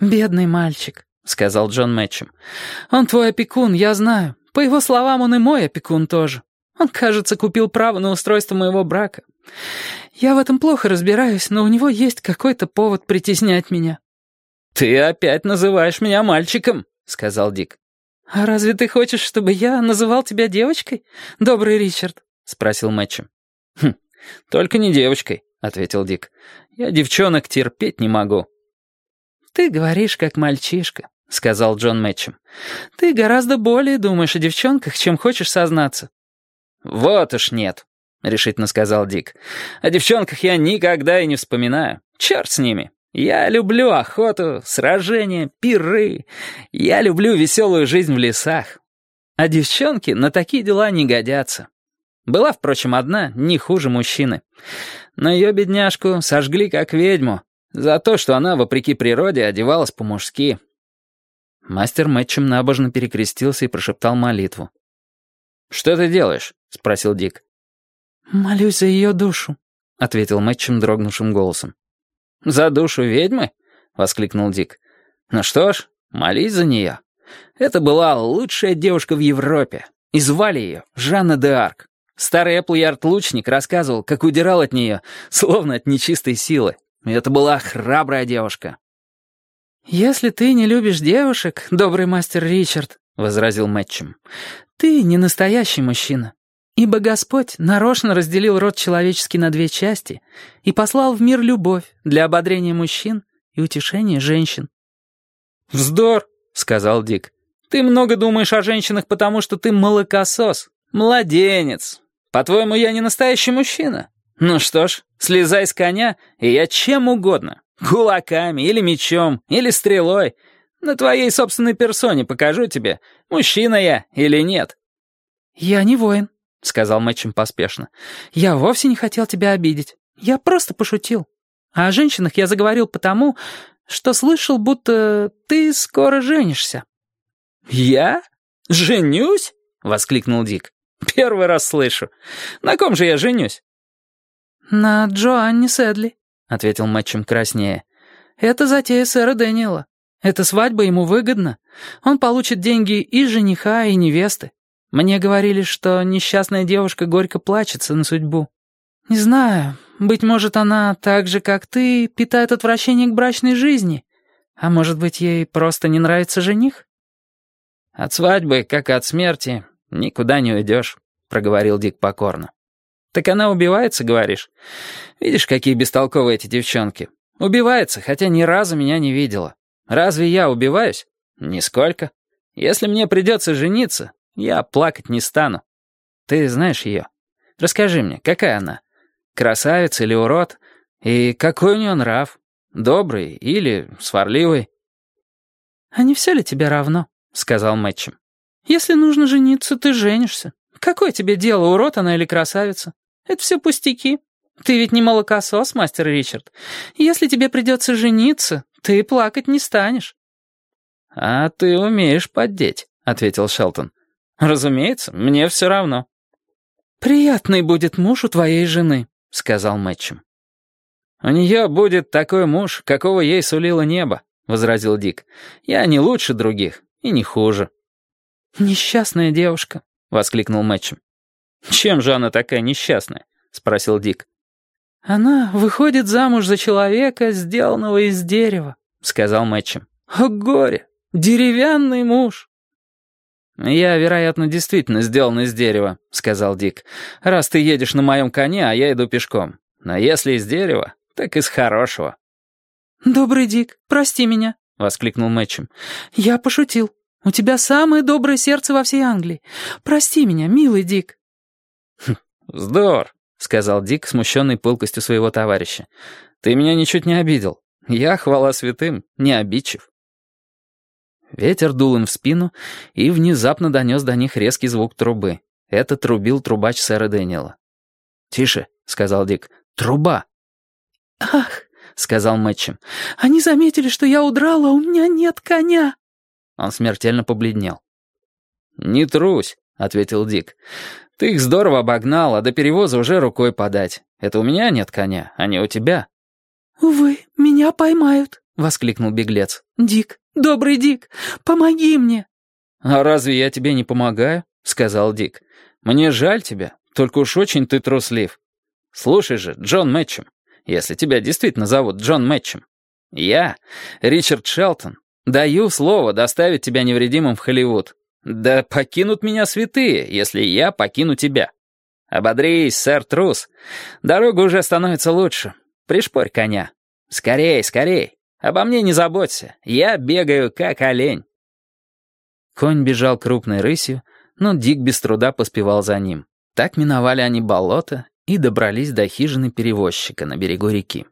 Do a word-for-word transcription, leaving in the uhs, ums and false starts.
«Бедный мальчик», — сказал Джон Мэтчем. «Он твой опекун, я знаю. По его словам, он и мой опекун тоже. Он, кажется, купил право на устройство моего брака. Я в этом плохо разбираюсь, но у него есть какой-то повод притеснять меня». «Ты опять называешь меня мальчиком», — сказал Дик. «А разве ты хочешь, чтобы я называл тебя девочкой, добрый Ричард?» — спросил Мэтчем. «Хм, только не девочкой», — ответил Дик. «Я девчонок терпеть не могу». «Ты говоришь, как мальчишка», — сказал Джон Мэтчем. «Ты гораздо более думаешь о девчонках, чем хочешь сознаться». «Вот уж нет», — решительно сказал Дик. «О девчонках я никогда и не вспоминаю. Черт с ними. Я люблю охоту, сражения, пиры. Я люблю веселую жизнь в лесах. А девчонки на такие дела не годятся. Была, впрочем, одна, не хуже мужчины. Но ее, бедняжку, сожгли как ведьму за то, что она, вопреки природе, одевалась по-мужски». Мастер Мэтчем набожно перекрестился и прошептал молитву. «Что ты делаешь?» — спросил Дик. «Молюсь за ее душу», — ответил Мэтчем дрогнувшим голосом. «За душу ведьмы?» — воскликнул Дик. «Ну что ж, молись за нее. Это была лучшая девушка в Европе, и звали ее Жанна де Арк. Старый Эпплярд-лучник рассказывал, как удирал от нее, словно от нечистой силы. И это была храбрая девушка». «Если ты не любишь девушек, добрый мастер Ричард», — возразил Мэтчем, — «ты не настоящий мужчина. Ибо Господь нарочно разделил род человеческий на две части и послал в мир любовь для ободрения мужчин и утешения женщин». «Вздор», — сказал Дик. «Ты много думаешь о женщинах, потому что ты молокосос, младенец. По-твоему, я не настоящий мужчина? Ну что ж, слезай с коня, и я чем угодно, кулаками или мечом, или стрелой, на твоей собственной персоне покажу тебе, мужчина я или нет». «Я не воин», — сказал Мэтчем поспешно. «Я вовсе не хотел тебя обидеть. Я просто пошутил. А о женщинах я заговорил потому, что слышал, будто ты скоро женишься». «Я? Женюсь?» — воскликнул Дик. «Первый раз слышу. На ком же я женюсь?» «На Джоанне Сэдли», — ответил Мэтчем краснее. «Это затея сэра Дэниела. Эта свадьба ему выгодна. Он получит деньги и жениха, и невесты. Мне говорили, что несчастная девушка горько плачется на судьбу. Не знаю, быть может, она, так же, как ты, питает отвращение к брачной жизни. А может быть, ей просто не нравится жених?» «От свадьбы, как и от смерти, никуда не уйдешь», — проговорил Дик покорно. «Так она убивается, говоришь? Видишь, какие бестолковые эти девчонки. Убивается, хотя ни разу меня не видела. Разве я убиваюсь? Нисколько. Если мне придется жениться, я плакать не стану. Ты знаешь ее? Расскажи мне, какая она? Красавица или урод? И какой у нее нрав? Добрый или сварливый?» «А не все ли тебе равно?» — сказал Мэтчем. «Если нужно жениться, ты женишься. Какое тебе дело, урод она или красавица? Это все пустяки. Ты ведь не молокосос, мастер Ричард. Если тебе придется жениться, ты плакать не станешь». «А ты умеешь поддеть», — ответил Шелтон. «Разумеется, мне все равно». «Приятный будет муж у твоей жены», — сказал Мэтчем. «У нее будет такой муж, какого ей сулило небо», — возразил Дик. «Я не лучше других и не хуже». «Несчастная девушка», — воскликнул Мэтчем. «Чем же она такая несчастная?» — спросил Дик. «Она выходит замуж за человека, сделанного из дерева», — сказал Мэтчем. «О горе! Деревянный муж!» «Я, вероятно, действительно сделан из дерева», — сказал Дик. «Раз ты едешь на моем коне, а я иду пешком. Но если из дерева, так из хорошего». «Добрый Дик, прости меня», — воскликнул Мэтчем. «Я пошутил. У тебя самое доброе сердце во всей Англии. Прости меня, милый Дик». «Вздор», — сказал Дик, смущенный пылкостью своего товарища. «Ты меня ничуть не обидел. Я, хвала святым, не обидчив». Ветер дул им в спину и внезапно донес до них резкий звук трубы. Это трубил трубач сэра Дэниела. «Тише», — сказал Дик, — «труба». «Ах», — сказал Мэтчем, — «они заметили, что я удрал, а у меня нет коня». Он смертельно побледнел. «Не трусь», — ответил Дик. «Ты их здорово обогнал, а до перевоза уже рукой подать. Это у меня нет коня, а не у тебя». «Увы, меня поймают», — воскликнул беглец. «Дик, добрый Дик, помоги мне!» «А разве я тебе не помогаю?» — сказал Дик. «Мне жаль тебя, только уж очень ты труслив. Слушай же, Джон Мэтчем, если тебя действительно зовут Джон Мэтчем, я, Ричард Шелтон, даю слово доставить тебя невредимым в Холливуд. Да покинут меня святые, если я покину тебя. Ободрись, сэр Трус, дорога уже становится лучше. Пришпорь коня. Скорей, скорей. Обо мне не заботься, я бегаю как олень». Конь бежал крупной рысью, но Дик без труда поспевал за ним. Так миновали они болото и добрались до хижины перевозчика на берегу реки.